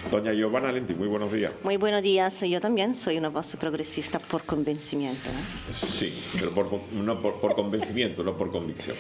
Doña Giovanna Lenti, muy buenos días. Muy buenos días. Yo también soy una voz progresista por convencimiento. Sí, pero por convencimiento, no por convicción.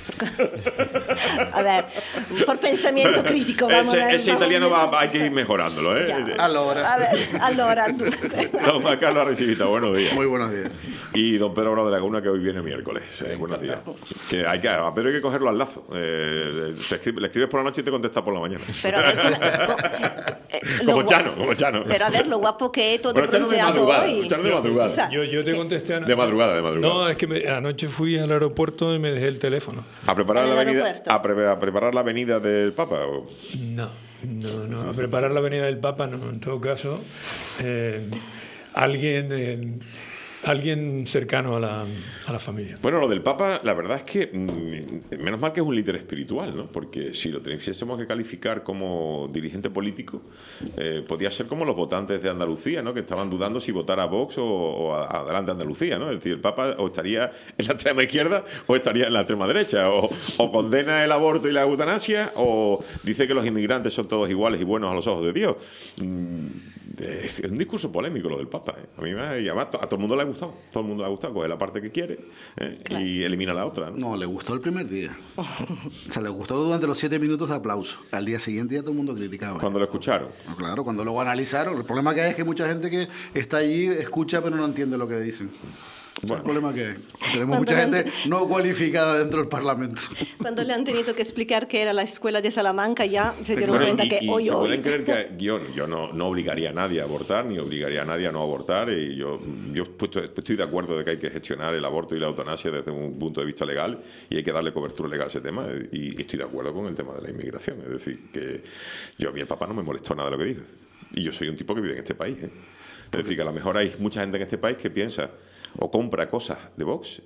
A ver, por pensamiento crítico. Ese italiano hay que ir mejorándolo, ¿eh? Allora. A ver, allora. Don Juan Carlos Arrecibita, buenos días. Muy buenos días. Y don Pedro Bravo de Laguna, que hoy viene miércoles. Buenos días. A Pedro hay que cogerlo al lazo. Le escribes por la noche y te contesta por la mañana. Pero a ver, como Chano. Pero a ver, lo guapo que es todo bronceado hoy. Chano de madrugada. Yo te contesté de madrugada. No, es que anoche fui al aeropuerto y me dejé el teléfono. ¿A preparar a preparar la venida del Papa? ¿O? No. A preparar la venida del Papa no. En todo caso, alguien cercano a la familia. Bueno, lo del Papa, la verdad es que menos mal que es un líder espiritual, ¿no? Porque si lo tuviésemos que calificar como dirigente político, podía ser como los votantes de Andalucía, ¿no? Que estaban dudando si votar a Vox o Adelante Andalucía, ¿no? Es decir, el Papa o estaría en la extrema izquierda o estaría en la extrema derecha, o condena el aborto y la eutanasia, o dice que los inmigrantes son todos iguales y buenos a los ojos de Dios. Es un discurso polémico lo del Papa, ¿eh? A mí a todo el mundo le ha gustado. Todo el mundo le ha gustado, coge la parte que quiere, claro, y elimina la otra, ¿no? No, le gustó el primer día. O sea, le gustó durante los 7 minutos de aplauso. Al día siguiente ya todo el mundo criticaba. Cuando lo escucharon. No, claro, cuando lo analizaron. El problema que hay es que mucha gente que está allí escucha pero no entiende lo que dicen. Bueno. Es el problema que hay. Tenemos mucha gente no cualificada dentro del Parlamento. Cuando le han tenido que explicar que era la escuela de Salamanca, ya se dieron cuenta que hoy... Pueden creer que yo no obligaría a nadie a abortar, ni obligaría a nadie a no abortar. Y yo estoy de acuerdo de que hay que gestionar el aborto y la eutanasia desde un punto de vista legal y hay que darle cobertura legal a ese tema. Y estoy de acuerdo con el tema de la inmigración. Es decir, que a mí el Papa no me molestó nada lo que dijo. Y yo soy un tipo que vive en este país, ¿eh? Es decir, que a lo mejor hay mucha gente en este país que piensa o compra cosas de Vox,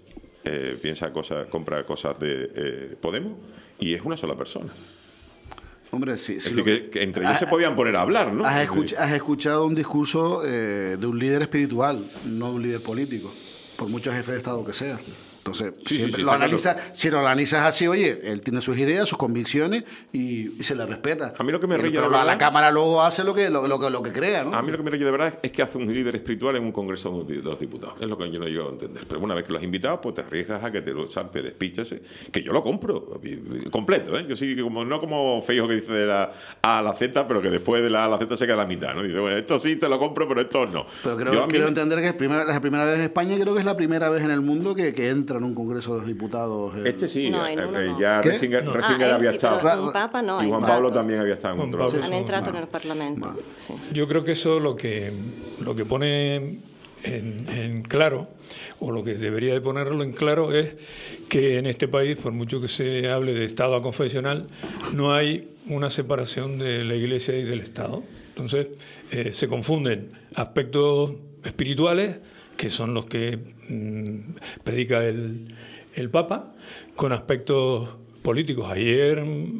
compra cosas de Podemos, y es una sola persona. Hombre, sí. Es decir, que entre ellos se podían poner a hablar, ¿no? Has escuchado un discurso de un líder espiritual, no de un líder político, por mucho jefe de Estado que sea. Entonces, si lo analizas así, oye, él tiene sus ideas, sus convicciones y se le respeta. A mí lo que me ríe de verdad, la Cámara luego hace lo que crea, ¿no? A mí lo que me ríe de verdad es que hace un líder espiritual en un congreso de los diputados. Es lo que yo no llego a entender. Pero una vez que lo has invitado, pues te arriesgas a que te despichase. Que yo lo compro completo, ¿eh? Yo sí, no como Feijóo que dice de la A a la Z, pero que después de la A a la Z se queda a la mitad, ¿no? Dice, bueno, esto sí te lo compro, pero esto no. Pero quiero entender que es la primera vez en España, creo que es la primera vez en el mundo que entra en un congreso de los diputados. Sí, no. Ya Ratzinger había estado. Un Papa no. Y Juan Pablo también había estado en otro. Han entrado en el Parlamento. Sí. Yo creo que eso lo que pone en claro, o lo que debería de ponerlo en claro, es que en este país, por mucho que se hable de Estado a confesional, no hay una separación de la Iglesia y del Estado. Entonces, se confunden aspectos espirituales, que son los que predica el Papa, con aspectos políticos. Ayer,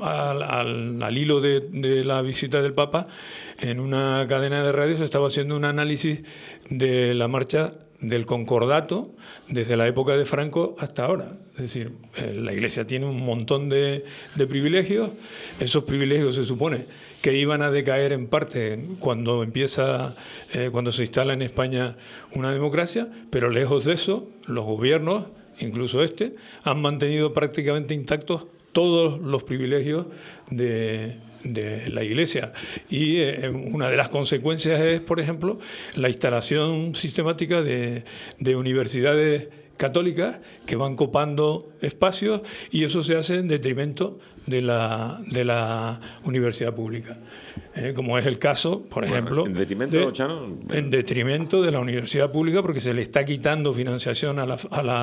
al hilo de la visita del Papa, en una cadena de radio se estaba haciendo un análisis de la marcha del concordato desde la época de Franco hasta ahora. Es decir, la Iglesia tiene un montón de privilegios. Esos privilegios se supone que iban a decaer en parte cuando se instala en España una democracia, pero lejos de eso, los gobiernos, incluso han mantenido prácticamente intactos todos los privilegios de la Iglesia. Y una de las consecuencias es, por ejemplo, la instalación sistemática de universidades católicas que van copando espacios, y eso se hace en detrimento de la universidad pública. Como es el caso, por ejemplo, ¿en detrimento, Chano? En detrimento de la universidad pública, porque se le está quitando financiación a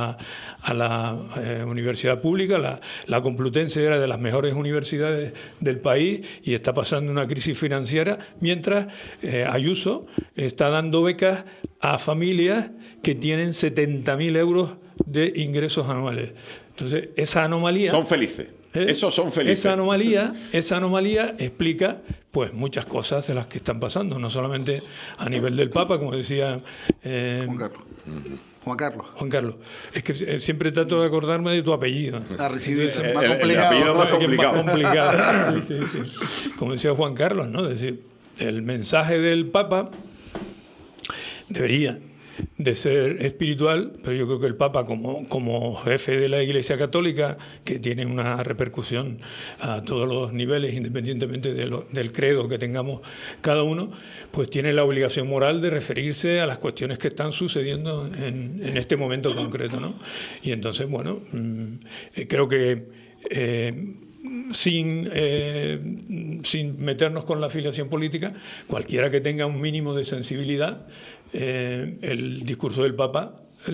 la universidad pública. La Complutense era de las mejores universidades del país y está pasando una crisis financiera, mientras Ayuso está dando becas a familias que tienen 70.000 euros de ingresos anuales. Entonces, esa anomalía... Son felices. Esos son felices. Esa anomalía explica pues muchas cosas de las que están pasando, no solamente a nivel del Papa, como decía Juan Carlos. Es que siempre trato de acordarme de tu apellido. Entonces, el apellido más complicado. Sí. Como decía Juan Carlos, ¿no? Es decir, el mensaje del Papa debería de ser espiritual, pero yo creo que el Papa como jefe de la Iglesia Católica, que tiene una repercusión a todos los niveles, independientemente del credo que tengamos cada uno, pues tiene la obligación moral de referirse a las cuestiones que están sucediendo en este momento concreto, ¿no? Y entonces, bueno, creo que sin meternos con la afiliación política, cualquiera que tenga un mínimo de sensibilidad, el discurso del Papa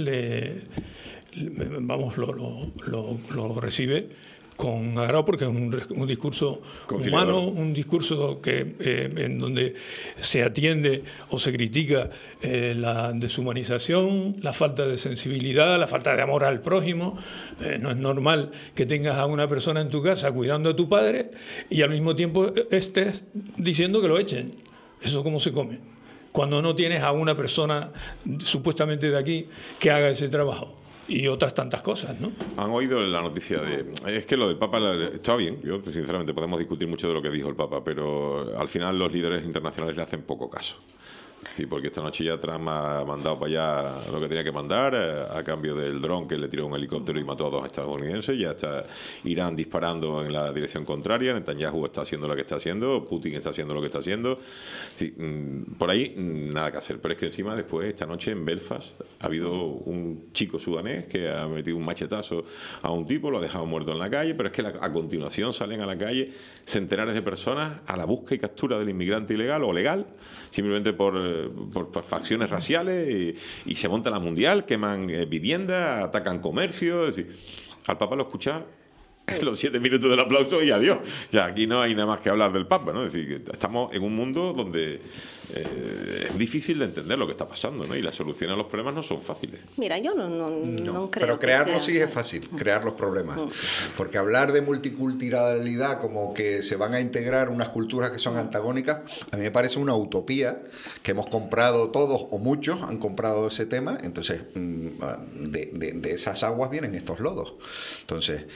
lo recibe con agrado, porque es un discurso humano, un discurso en donde se atiende o se critica la deshumanización, la falta de sensibilidad, la falta de amor al prójimo. No es normal que tengas a una persona en tu casa cuidando a tu padre y al mismo tiempo estés diciendo que lo echen. ¿Eso cómo se come? Cuando no tienes a una persona supuestamente de aquí que haga ese trabajo. Y otras tantas cosas, ¿no? Han oído la noticia es que lo del Papa está bien. Yo, sinceramente, podemos discutir mucho de lo que dijo el Papa, pero al final los líderes internacionales le hacen poco caso. Sí, porque esta noche ya Trump ha mandado para allá lo que tenía que mandar a cambio del dron que le tiró un helicóptero y mató a 2 estadounidenses. Ya está Irán disparando en la dirección contraria, Netanyahu está haciendo lo que está haciendo, Putin está haciendo lo que está haciendo. Sí, por ahí nada que hacer. Pero es que encima después, esta noche en Belfast, ha habido un chico sudanés que ha metido un machetazo a un tipo, lo ha dejado muerto en la calle, pero es que a continuación salen a la calle centenares de personas a la búsqueda y captura del inmigrante ilegal o legal, simplemente por facciones raciales, y se monta la mundial, queman viviendas, atacan comercio. Es decir, al Papa lo escucha los 7 minutos del aplauso y adiós. Ya aquí no hay nada más que hablar del Papa, ¿no? Es decir, que estamos en un mundo donde es difícil de entender lo que está pasando, ¿no? Y las soluciones a los problemas no son fáciles. Mira, yo no creo. Pero crearlo que sea... sí es fácil, crear los problemas. Porque hablar de multiculturalidad como que se van a integrar unas culturas que son antagónicas, a mí me parece una utopía que hemos comprado todos, o muchos han comprado ese tema. Entonces, de esas aguas vienen estos lodos. Entonces,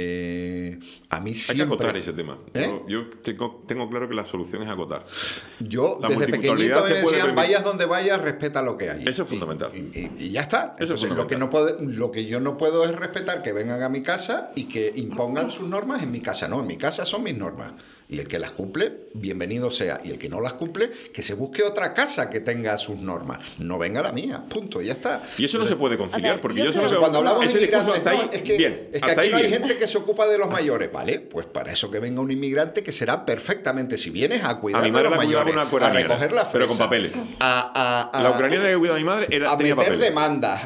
a mí siempre... Hay que acotar ese tema. Yo tengo claro que la solución es acotar. Yo, desde pequeñito me decían, vayas donde vayas, respeta lo que hay. Eso es fundamental. Y ya está. Entonces, lo que yo no puedo es respetar que vengan a mi casa y que impongan sus normas en mi casa. No, en mi casa son mis normas. Y el que las cumple, bienvenido sea. Y el que no las cumple, que se busque otra casa que tenga sus normas. No venga la mía. Punto. Ya está. Y eso no se puede conciliar, porque yo solo que cuando hablamos de inmigrantes, está ahí, es que bien, aquí no hay gente que se ocupa de los mayores, ¿vale? Pues para eso que venga un inmigrante que será perfectamente, si vienes a cuidar de los mayores, a recoger la fresa, pero con papeles. La ucraniana que cuida a mi madre tenía meter papeles. Demandas,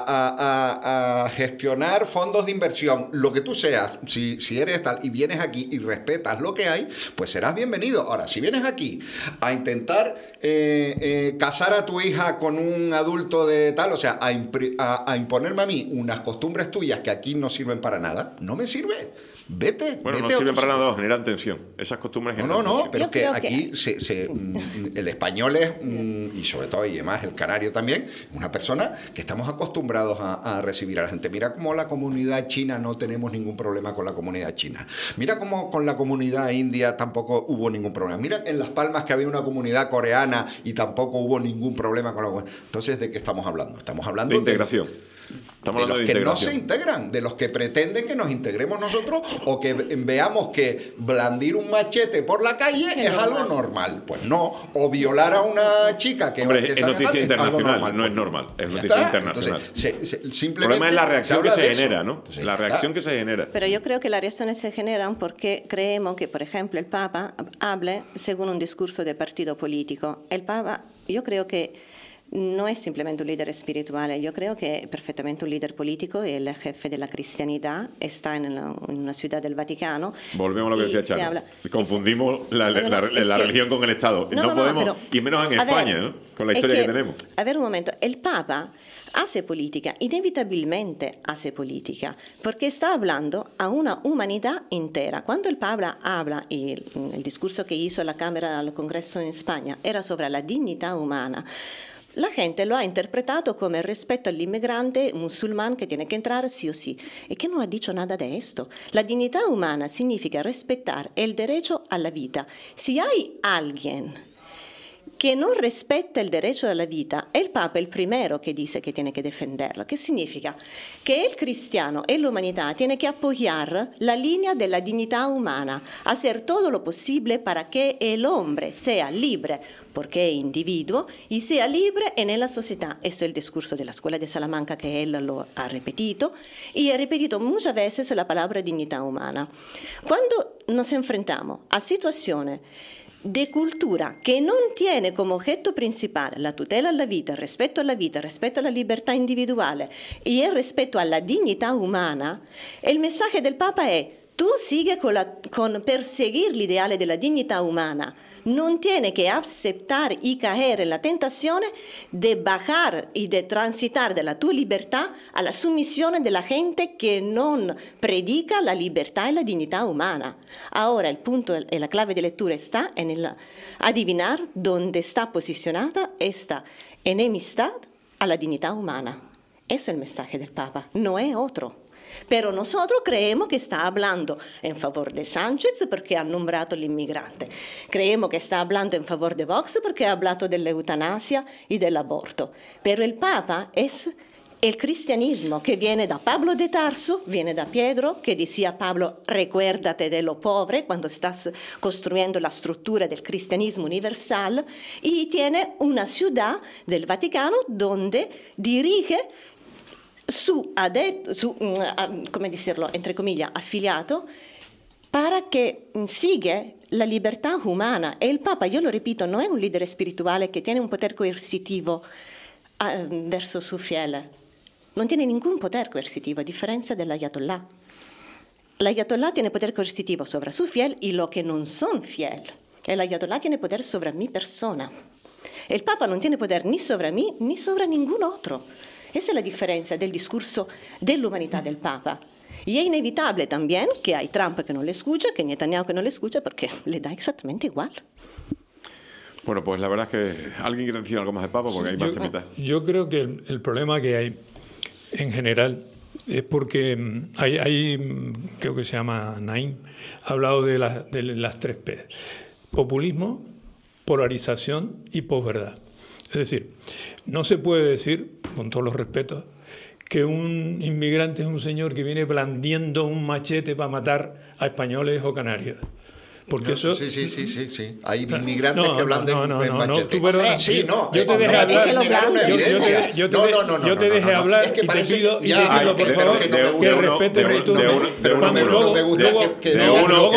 a gestionar fondos de inversión, lo que tú seas, si eres tal y vienes aquí y respetas lo que hay, pues serás bienvenido. Ahora, si vienes aquí a intentar casar a tu hija con un adulto de tal, o sea, a imponerme a mí unas costumbres tuyas que aquí no sirven para nada, no me sirve. Vete. Bueno, no sirven para nada, generan tensión. Esas costumbres generan tensión. Pero es que aquí el español es, y sobre todo, y además el canario también, una persona que estamos acostumbrados a recibir a la gente. Mira cómo la comunidad china no tenemos ningún problema con la comunidad china. Mira cómo con la comunidad india tampoco hubo ningún problema. Mira en Las Palmas que había una comunidad coreana y tampoco hubo ningún problema con la comunidad. Entonces, ¿de qué estamos hablando? Estamos hablando de integración. Estamos de los que no se integran, de los que pretenden que nos integremos nosotros, o que veamos que blandir un machete por la calle es algo normal. Pues no, o violar a una chica que... Hombre, es noticia internacional, no es normal, es noticia internacional. Entonces, simplemente el problema es la reacción que se genera, ¿no? Entonces, la reacción que se genera. Pero yo creo que las reacciones se generan porque creemos que, por ejemplo, el Papa hable según un discurso de partido político. El Papa, yo creo que no es simplemente un líder espiritual, yo creo que es perfectamente un líder político, el jefe de la cristianidad, está en una ciudad del Vaticano. Volvemos a lo que decía Chano. Confundimos la religión con el Estado. No podemos, y menos en España, ¿no? Con la historia que tenemos. A ver un momento, el Papa hace política, inevitablemente hace política, porque está hablando a una humanidad entera. Cuando el Papa habla, y el discurso que hizo la Cámara al Congreso en España era sobre la dignidad humana, la gente lo ha interpretado como el respeto al inmigrante musulmán que tiene que entrar sí o sí, y que no ha dicho nada de esto. La dignidad humana significa respetar el derecho a la vida. Si hay alguien que no respeta el derecho a la vida, el Papa es el primero que dice que tiene que defenderlo. ¿Qué significa? Que el cristiano y la humanidad tiene que apoyar la línea de la dignidad humana, hacer todo lo posible para que el hombre sea libre, porque es individuo, y sea libre en la sociedad. Eso es el discurso de la Escuela de Salamanca que él lo ha repetido, y ha repetido muchas veces la palabra dignidad humana. Cuando nos enfrentamos a situaciones de cultura que no tiene como objeto principal la tutela alla vita, il rispetto alla libertà individuale y el respeto a la dignidad humana, el mensaje del Papa es: tú sigue con perseguir el ideal de la dignidad humana. No tiene que aceptar y caer en la tentación de bajar y de transitar de la tu libertad a la sumisión de la gente que no predica la libertad y la dignidad humana. Ahora el punto y la clave de lectura está en el adivinar dónde está posicionada esta enemistad a la dignidad humana. Eso es el mensaje del Papa, no es otro. Pero nosotros creemos que está hablando en favor de Sánchez porque ha nombrado al inmigrante. Creemos que está hablando en favor de Vox porque ha hablado de la eutanasia y del aborto. Pero el Papa es el cristianismo que viene da Pablo de Tarso, viene da Pietro, que decía a Pablo: recuérdate de lo pobre cuando estás construyendo la estructura del cristianismo universal, y tiene una ciudad del Vaticano donde dirige come decirlo, entre comillas, affiliato, para que siga la libertà umana. E il Papa, io lo ripeto, non è un leader spirituale che tiene un potere coercitivo verso su fiele. Non tiene ningún potere coercitivo, a differenza dell'Ayatollah. L'Ayatollah tiene potere coercitivo sobre su fiel y lo que non son fiel. E l'Ayatollah tiene potere sobre mi persona. E il Papa non tiene potere ni sobre mí ni sobre ningún otro. Esa es la diferencia del discurso de la humanidad del Papa. Y es inevitable también que hay Trump que no le escucha, que Netanyahu que no le escucha, porque le da exactamente igual. Bueno, pues la verdad es que alguien quiere decir algo más del Papa, porque hay más temitas. Yo creo que el problema que hay en general es porque hay creo que se llama Naim, ha hablado de las 3 P: populismo, polarización y posverdad. Es decir, no se puede decir, con todos los respetos, que un inmigrante es un señor que viene blandiendo un machete para matar a españoles o canarios. Porque no, eso... Sí. Hay inmigrantes que blandian un machete. Yo te dejé hablar. Yo te dejé hablar y te pido, por favor, que respete tu... Luego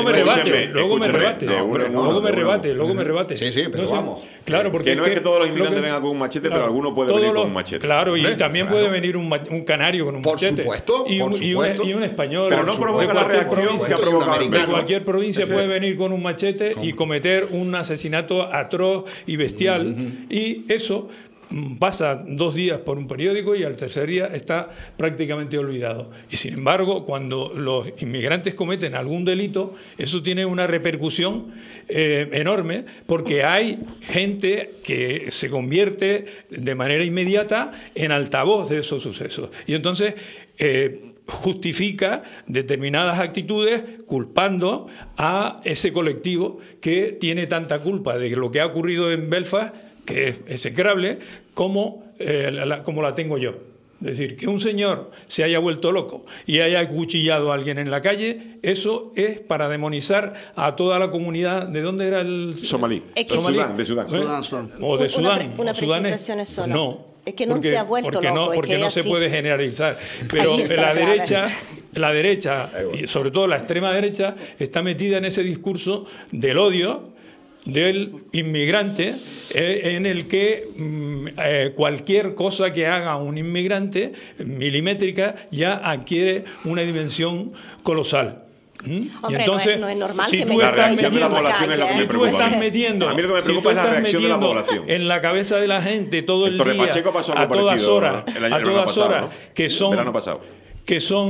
me rebate. Sí, pero vamos. Claro, porque que no es que todos los inmigrantes vengan con un machete, pero alguno puede venir con un machete. Claro, y también puede venir un canario con un machete. Por supuesto. Y un español. Pero no provoca la reacción que ha provocado. De cualquier provincia puede venir con un machete y cometer un asesinato atroz y bestial. Y eso pasa 2 días por un periódico y al tercer día está prácticamente olvidado. Y sin embargo, cuando los inmigrantes cometen algún delito, eso tiene una repercusión enorme, porque hay gente que se convierte de manera inmediata en altavoz de esos sucesos. Y entonces justifica determinadas actitudes culpando a ese colectivo que tiene tanta culpa de lo que ha ocurrido en Belfast, que es execrable, como la tengo yo. Es decir, que un señor se haya vuelto loco y haya acuchillado a alguien en la calle, eso es para demonizar a toda la comunidad. ¿De dónde era el...? Somalí. De Sudán. O de Sudán. Una precisación es sola. No. Es que no se ha vuelto loco. Porque no se puede generalizar. Pero la derecha, y sobre todo la extrema derecha, está metida en ese discurso del odio del inmigrante, en el que cualquier cosa que haga un inmigrante milimétrica ya adquiere una dimensión colosal. Hombre, y entonces, no es normal si que tú estás metiendo, a mí lo que me preocupa es la reacción de la población en la cabeza de la gente todo el día, Pacheco pasó a todas horas, el verano pasado, que son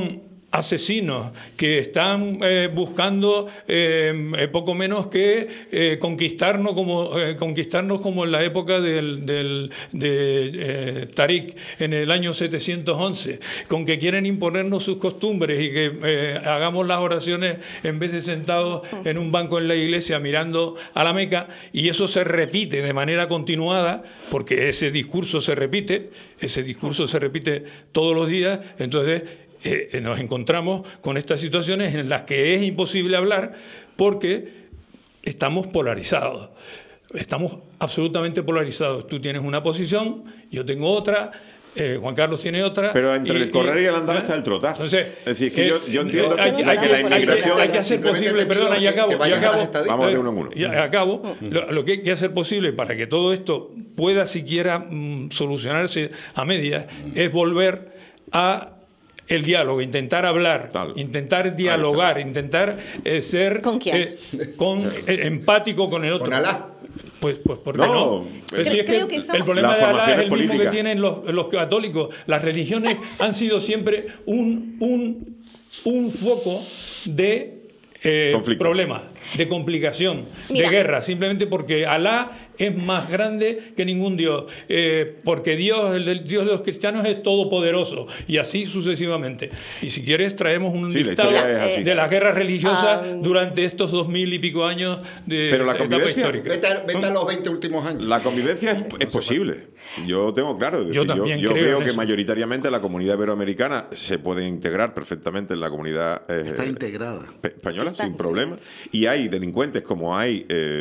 asesinos que están buscando poco menos que conquistarnos como en la época de Tariq en el año 711, con que quieren imponernos sus costumbres y que hagamos las oraciones en vez de sentados en un banco en la iglesia mirando a la Meca, y eso se repite de manera continuada porque ese discurso se repite todos los días. Entonces nos encontramos con estas situaciones en las que es imposible hablar porque estamos polarizados. Estamos absolutamente polarizados. Tú tienes una posición, yo tengo otra, Juan Carlos tiene otra. Pero entre el correr y el andar está el trotar. Entonces, es decir, que yo entiendo que la inmigración... Hay que hacer posible, perdona, y acabo. Vamos de uno en uno. Y acabo. Lo que hay que hacer posible para que todo esto pueda siquiera solucionarse a medias es volver a el diálogo, intentar hablar, intentar dialogar, intentar ser ¿Con quién? Empático con el otro. Con Alá. Pues ¿por qué no? Es que el problema de Alá es el mismo que tienen los católicos. Las religiones han sido siempre un foco de problemas, de complicación, de guerra, simplemente porque Alá es más grande que ningún Dios, porque el Dios de los cristianos es todopoderoso, y así sucesivamente. Y si quieres traemos un listado de las guerras religiosas durante estos 2000 y pico años de etapa histórica. Vete a los 20 últimos años. La convivencia es posible. Yo tengo claro. Es decir, yo creo veo en que eso. Mayoritariamente la comunidad iberoamericana se puede integrar perfectamente en la comunidad Está integrada. española Está sin integrada. problema. Y hay delincuentes como hay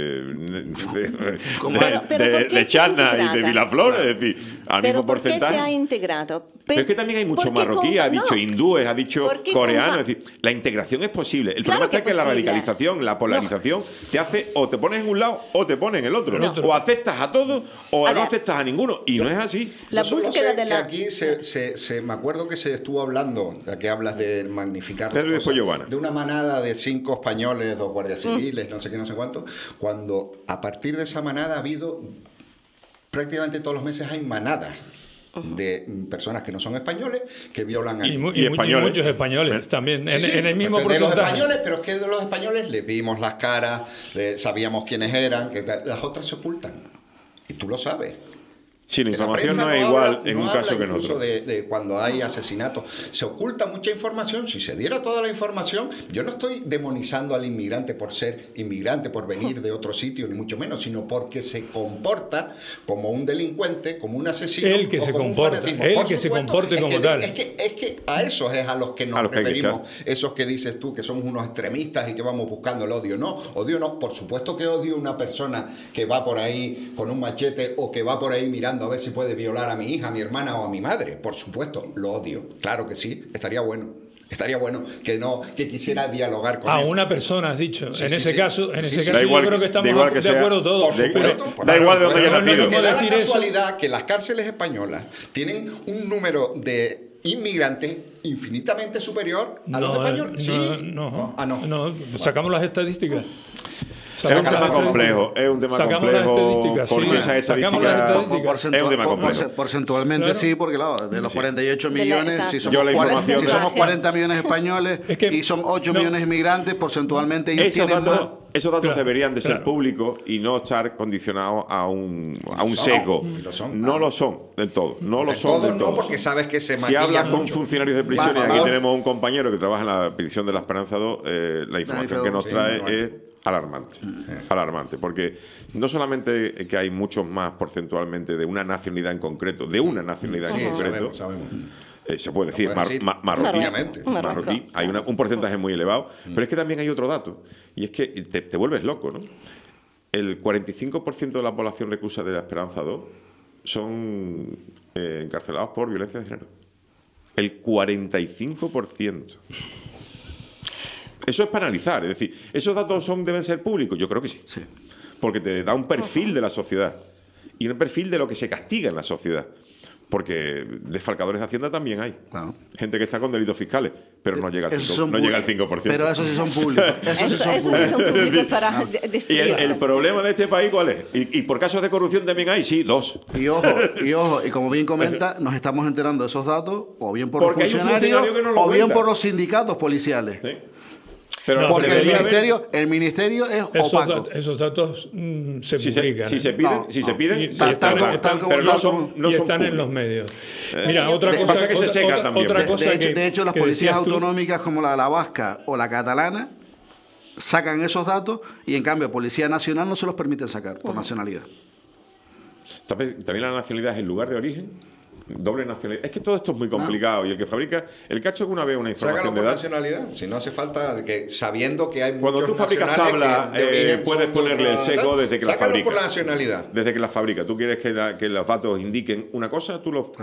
Pero ¿por qué de se Chana ha y de integrado? Vilaflor, es decir, al Pero mismo ¿por qué porcentaje. se ha integrado? Pero es que también hay mucho porque marroquí, ha dicho no. hindúes, ha dicho Porque coreanos. Es decir, la integración es posible. El Claro problema está que que la posible. radicalización, la polarización, te hace o te pones en un lado o te pones en el otro. No. O aceptas a todos o Ahora, no aceptas a ninguno. Y no es así. La Yo solo búsqueda sé de la... que aquí me acuerdo que se estuvo hablando, ya que hablas de magnificar las Pedro y después cosas, Giovanna. de una manada de 5 españoles, 2 guardias civiles, no sé qué, no sé cuánto, cuando a partir de esa manada ha habido, prácticamente todos los meses hay manadas de personas que no son españoles que violan a niños. Y españoles. Muchos españoles también, Sí, en el mismo de los porcentaje. españoles, pero es que de los españoles les vimos las caras, sabíamos quiénes eran, que las otras se ocultan. Y tú lo sabes. Sí, la Que la información prensa no es no igual habla- en no un habla caso que en incluso otro. de cuando hay asesinatos. Se oculta mucha información. Si se diera toda la información, yo no estoy demonizando al inmigrante por ser inmigrante, por venir de otro sitio, ni mucho menos, sino porque se comporta como un delincuente, como un asesino. El que o se como un comporta, fanatismo. el Por que se supuesto, comporte es como que tal. Es que a esos es a los que nos A los que hay que referimos, esos que dices tú que somos unos extremistas y que vamos buscando el odio. No, odio no. Por supuesto que odio a una persona que va por ahí con un machete o que va por ahí mirando a ver si puede violar a mi hija, a mi hermana o a mi madre. Por supuesto, lo odio. Claro que sí, estaría bueno. Estaría bueno que quisiera dialogar con A él. una persona, has dicho. Sí, en sí, ese sí. caso, Sí, sí. yo Da igual creo que que- estamos da igual que de sea- acuerdo todos. Por supuesto. Da igual de dónde haya no es lo nacido. mismo Que da decir la eso. casualidad que las cárceles españolas tienen un número de inmigrantes infinitamente superior a los españoles. Sí. no, no. sacamos las estadísticas. Es un tema las complejo, es un tema Sacamos las complejo, estadísticas, porque sí. esas Sacamos las estadísticas estadísticas. es un tema complejo. Porcentualmente Claro. sí, porque claro, de los 48 De la- millones, si exacto. Yo la somos, 40, información si de- somos 40 millones españoles Es que- y son 8 no. millones inmigrantes, porcentualmente ellos Esos tienen más. datos Claro, deberían de ser claro. públicos y no estar condicionados a un sesgo. lo son. No lo son del todo. No lo De son todo del no, todo. porque sabes que se Si maquilla hablas con mucho. funcionarios de prisión, y Por aquí favor. tenemos un compañero que trabaja en la prisión de la Esperanza 2, la información que nos sí, trae muy es alarmante. Alarmante, porque no solamente que hay muchos más porcentualmente de una nacionalidad en concreto, Sí, concreto, sabemos. se puede decir, puedes decir, marroquí, obviamente. marroquí, hay un porcentaje muy elevado, pero es que también hay otro dato, y es que te vuelves loco, ¿no? El 45% de la población reclusa de la Esperanza 2 son encarcelados por violencia de género. El 45%. Eso es para analizar, es decir, ¿esos datos deben ser públicos? Yo creo que sí. Porque te da un perfil de la sociedad y un perfil de lo que se castiga en la sociedad. Porque desfalcadores de Hacienda también hay. Claro. Gente que está con delitos fiscales. pero no llega al 5%. Pero esos sí son públicos. Esos sí son públicos para ¿Y destruir. el problema de este país cuál es? ¿Y por casos de corrupción también hay? Sí, 2. Y ojo, y como bien comenta, nos estamos enterando de esos datos o bien por Porque los hay un funcionarios funcionario que no lo o bien cuenta. por los sindicatos policiales. ¿Sí? Pero No, Porque debería haber- el ministerio es opaco. Esos datos se si publican. se piden, Sí, están pero no son están en públicos. los medios. Mira, otra Lo que cosa, pasa es que se seca también. otra cosa De hecho, las que policías decías tú, autonómicas como la vasca o la catalana sacan esos datos y en cambio Policía Nacional no se los permiten sacar por nacionalidad. También la nacionalidad es el lugar de origen. Doble nacionalidad. Es que todo esto es muy complicado. Y el que fabrica. El que ha hecho alguna vez una Sácalo información de por edad. nacionalidad. Si no hace falta que sabiendo que hay Cuando muchos tú fabricas nacionales tabla, que de origen puedes son de ponerle el otra seco tal, desde que la sácalo fabrica. por la nacionalidad. Desde que la fabrica. Tú quieres que los datos indiquen una cosa, tú los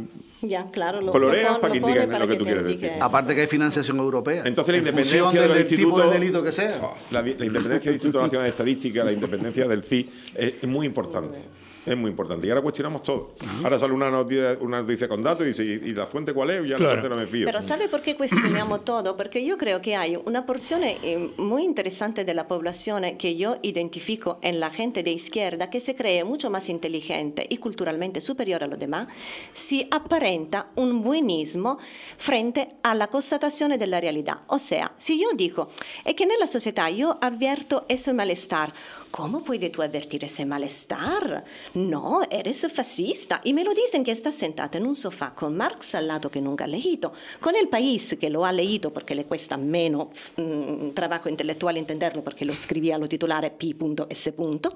Ya, claro, lo coloreas lo para que pone indiquen para lo que tú te quieres indique decir. eso. Aparte que hay financiación europea. Entonces la En independencia función de los del tipo institutos, de delito que sea. la independencia del Instituto Nacional de Estadística, la independencia del CIS, es muy importante. Es muy importante. Y ahora cuestionamos todo. Ahora sale una noticia con datos y dice, ¿y la fuente cuál es? Ya Claro. la fuente no me fío. Pero ¿sabe por qué cuestionamos todo? Porque yo creo que hay una porción muy interesante de la población que yo identifico en la gente de izquierda que se cree mucho más inteligente y culturalmente superior a los demás si aparenta un buenismo frente a la constatazione della realtà. O sea, si yo digo, es que nella società yo advierto ese malestar, ¿cómo puedes tú advertir ese malestar? No, eres fascista. Y me lo dicen que estás sentado en un sofá con Marx al lado que nunca ha leído, con El País que lo ha leído porque le cuesta menos trabajo intelectual entenderlo porque lo escribía lo titolare P.S.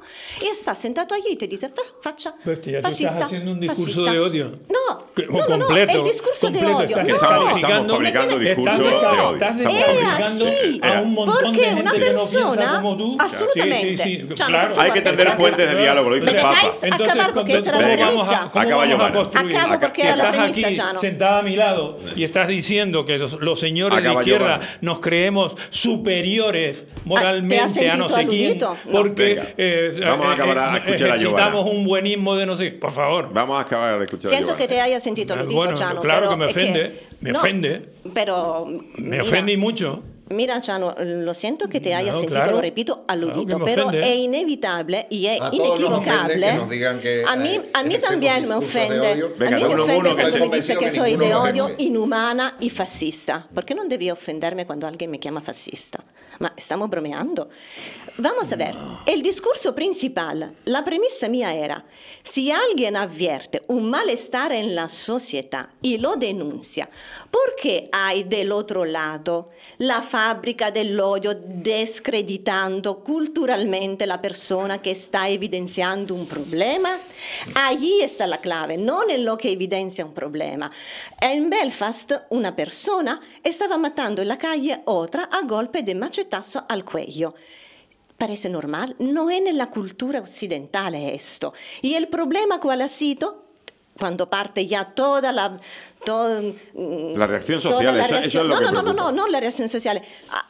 Y estás sentado allí y te dice, faccia, Hostia, ya te fascista, estás haciendo un discurso fascista. de odio. No, O completo, el discurso de completo. odio. Estás No, Estamos fabricando discursos de odio. Estás Estamos descalificando así, a un montón de porque gente una que no persona, piensa como tú. absolutamente. Sí, Chano, claro. por Hay que tender favor, puentes de diálogo, lo dice ¿Me el Papa. dejáis Entonces, acabar porque esa era la venga, premisa? ¿cómo Acaba, vamos a Giovanna. construir? Acabo porque Si era la estás premisa, aquí Chano. sentada a mi lado y estás diciendo que los señores Acaba, de izquierda Giovanna. nos creemos superiores ¿Te has moralmente a no sé quién, sentido aludito? No. porque Venga, vamos a acabar a escuchar a ejercitamos Giovanna. un buenismo de no sé, por favor. Vamos a acabar de escuchar Siento a que te Giovanna. haya sentido aludito, Bueno, Chano. claro pero que me es ofende, me no, ofende. Pero Me mira, ofende y mucho. Mira, Chano, lo siento que te haya No, sentido, claro. lo repito, aludito, Claro que me pero ofende. es inevitable y es A todos nos ofende inequivocable. que nos digan que, a mí ejercemos también me discursos de ofende. odio. Venga, a mí de me uno en ofende uno, que cuando estoy me dice convencido que que soy de ninguno odio, ofende. inhumana y fascista. ¿Por qué non debería ofenderme cuando alguien me llama fascista? Ma estamos bromeando. Vamos a ver, el discurso principal, la premisa mía era, si alguien advierte un malestar en la sociedad y lo denuncia, ¿por qué hay del otro lado la fábrica del odio descreditando culturalmente la persona que está evidenciando un problema? Allí está la clave, non en lo que evidencia un problema. En Belfast una persona estaba matando en la calle otra a golpe de machetazo al cuello. Parece normal, no es en la cultura occidental esto. Y el problema cuál ha sido, cuando parte ya toda la... La reacción social, toda la eso es reacción- lo que preocupa. no la reacción social.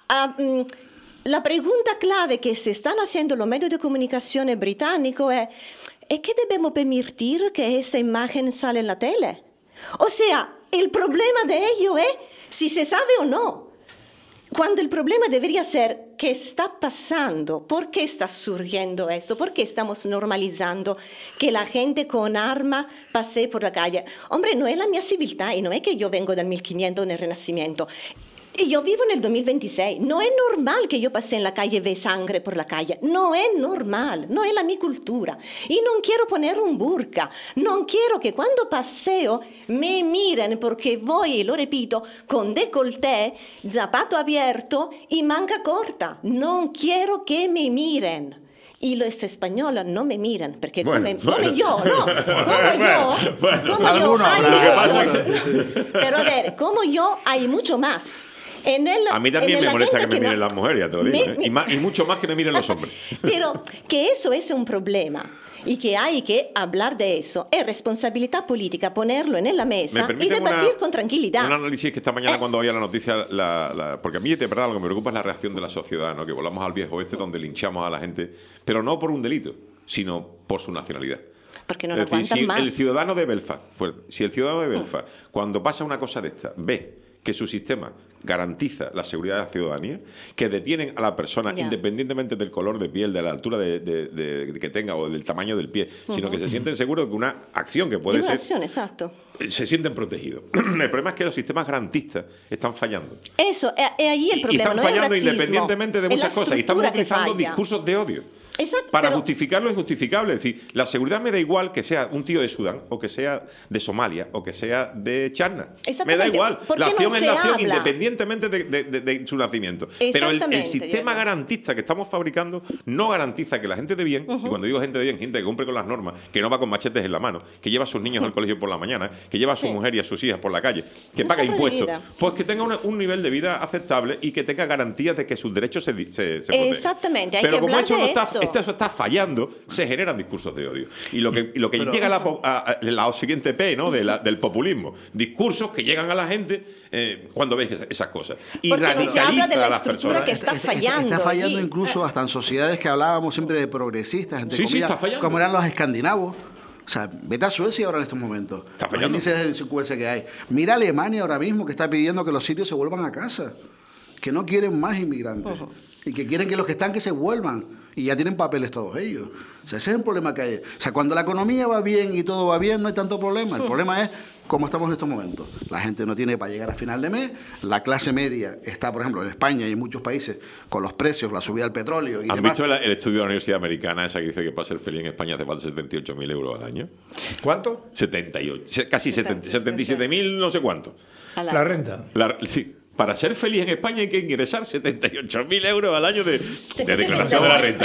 La pregunta clave que se están haciendo los medios de comunicación británicos es que debemos permitir que esa imagen sale en la tele. O sea, el problema de ello es si se sabe o no. Cuando el problema debería ser qué está pasando, por qué está surgiendo esto, por qué estamos normalizando que la gente con arma pase por la calle. Hombre, no es la mia civiltà y no es que yo vengo del 1500 en el Renacimiento. Y yo vivo en el 2026. No es normal que yo pase en la calle y ve sangre por la calle. No es normal. No es la mi cultura. Y no quiero poner un burka. No quiero que cuando paseo me miren porque voy, lo repito, con decolleté, zapato abierto y manga corta. No quiero que me miren. Y los españoles no me miran, porque Bueno, como yo, Algunos hay habrá. mucho más. Pero a ver, como yo hay mucho más. A mí también me molesta que me miren no- las mujeres, ya te lo digo. Y mucho más que me miren los hombres. Pero que eso es un problema y que hay que hablar de eso. Es responsabilidad política ponerlo en la mesa y permiten debatir con tranquilidad. Un análisis que esta mañana cuando oía la noticia, porque a mí de verdad lo que me preocupa es la reacción de la sociedad, ¿no? Que volvamos al viejo oeste donde linchamos a la gente, pero no por un delito, sino por su nacionalidad. Porque no Es lo decir, aguantan si más. el ciudadano de Belfast, cuando pasa una cosa de esta, ve que su sistema, garantiza la seguridad de la ciudadanía, que detienen a la persona independientemente del color de piel, de la altura de que tenga o del tamaño del pie, sino que se sienten seguros de que una acción que puede ser... acción, exacto. Se sienten protegidos. El problema es que los sistemas garantistas están fallando. Eso, es ahí el problema. Y están no fallando es el racismo, independientemente de muchas cosas. Y estamos utilizando discursos de odio. Exacto, para justificar lo injustificable. Es decir, la seguridad me da igual que sea un tío de Sudán, o que sea de Somalia, o que sea de Chadna. Me da igual. La acción es la acción independientemente de su nacimiento. Pero el sistema garantista que estamos fabricando no garantiza que la gente de bien, y cuando digo gente de bien, gente que cumple con las normas, que no va con machetes en la mano, que lleva a sus niños al colegio por la mañana, que lleva a su mujer y a sus hijas por la calle, que paga impuestos, pues que tenga un nivel de vida aceptable y que tenga garantías de que sus derechos se protegen. Exactamente, hay pero que hablar de esto. Eso está fallando, se generan discursos de odio. Y lo que llega a la siguiente P, ¿no? del populismo. Discursos que llegan a la gente cuando ves esas cosas. Y radicaliza a las personas. Que está fallando. Está fallando incluso hasta en sociedades que hablábamos siempre de progresistas, entre comillas, como eran los escandinavos. O sea, vete a Suecia ahora en estos momentos. Está fallando. Los índices de delincuencia que hay. Mira Alemania ahora mismo, que está pidiendo que los sirios se vuelvan a casa. Que no quieren más inmigrantes. Y que quieren que los que están que se vuelvan. Y ya tienen papeles todos ellos. O sea, ese es el problema que hay. O sea, cuando la economía va bien y todo va bien, no hay tanto problema. El problema es cómo estamos en estos momentos. La gente no tiene para llegar a final de mes. La clase media está, por ejemplo, en España y en muchos países, con los precios, la subida del petróleo y ¿Han demás. visto el estudio de la Universidad Americana, esa que dice que para ser feliz en España hace falta 78.000 euros al año? ¿Cuánto? 78. Casi 77.000 no sé cuánto. La renta. Sí. Para ser feliz en España hay que ingresar 78.000 euros al año de declaración de la renta.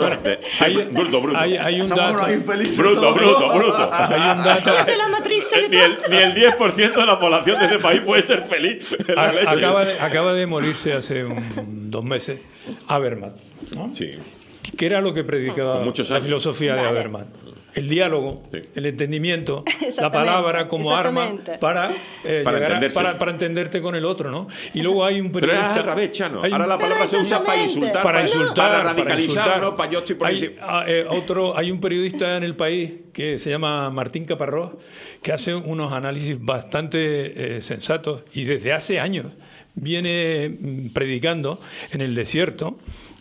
Bruto. Hay un dato. Bruto. Hay un dato. Ni el 10% de la población de este país puede ser feliz. Acaba de morirse hace 2 meses Habermas, ¿no? Sí. Que era lo que predicaba la filosofía de Habermas. El diálogo, el entendimiento, la palabra como arma para entenderte con el otro, ¿no? Y luego hay un periodista... Pero es al revés, Chano. Ahora la palabra se usa para insultar, para radicalizar, ¿no? Para yo estoy por ahí. Hay un periodista en El País que se llama Martín Caparrós, que hace unos análisis bastante sensatos y desde hace años viene predicando en el desierto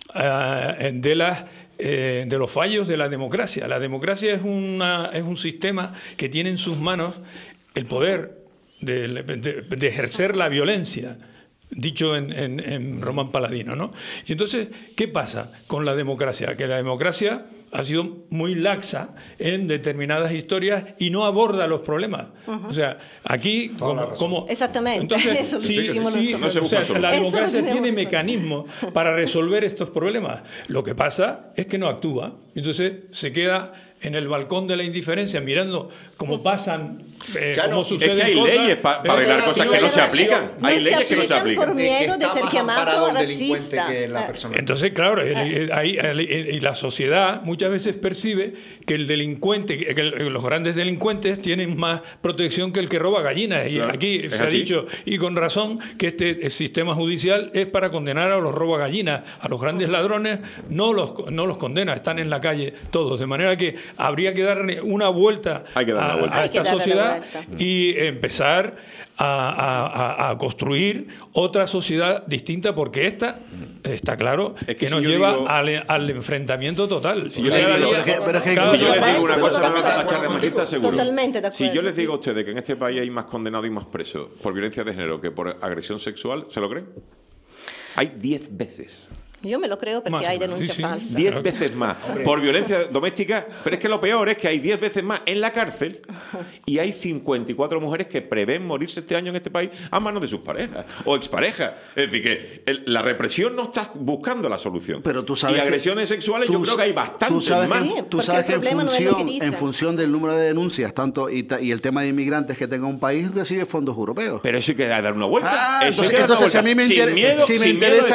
de los fallos de la democracia. La democracia es un sistema que tiene en sus manos el poder de ejercer la violencia, dicho en Román Paladino, ¿no? Y entonces, ¿qué pasa con la democracia? Que la democracia ha sido muy laxa en determinadas historias y no aborda los problemas. O sea, aquí como exactamente. Entonces, la democracia tiene mecanismos para resolver estos problemas. Lo que pasa es que no actúa. Entonces se queda en el balcón de la indiferencia mirando cómo pasan, cómo suceden cosas. Es que hay leyes para arreglar cosas que no se aplican. Hay leyes que no se aplican. Por miedo de ser llamado racista. Entonces, claro, y la sociedad muchas veces percibe que el delincuente, que los grandes delincuentes tienen más protección que el que roba gallinas. Y aquí se ha dicho, y con razón, que este sistema judicial es para condenar a los robagallinas. A los grandes ladrones no los condena, están en la calle todos. De manera que habría que darle una vuelta a esta sociedad y empezar a construir otra sociedad distinta, porque esta está claro que nos lleva al enfrentamiento total. Si yo les digo una cosa, no me van a tachar de machista, seguro. Totalmente de acuerdo. Si yo les digo a ustedes que en este país hay más condenados y más presos por violencia de género que por agresión sexual, ¿se lo creen? Hay 10 veces. Yo me lo creo porque hay denuncias falsas. 10 veces más por violencia doméstica, pero es que lo peor es que hay 10 veces más en la cárcel y hay 54 mujeres que prevén morirse este año en este país a manos de sus parejas o exparejas. Es decir, que la represión no está buscando la solución. Pero tú sabes y agresiones sexuales yo creo que hay bastantes más. Sí, tú sabes que en función del número de denuncias tanto y el tema de inmigrantes que tenga un país recibe fondos europeos. Pero eso hay que dar una vuelta. Entonces si a mí me interesa, si me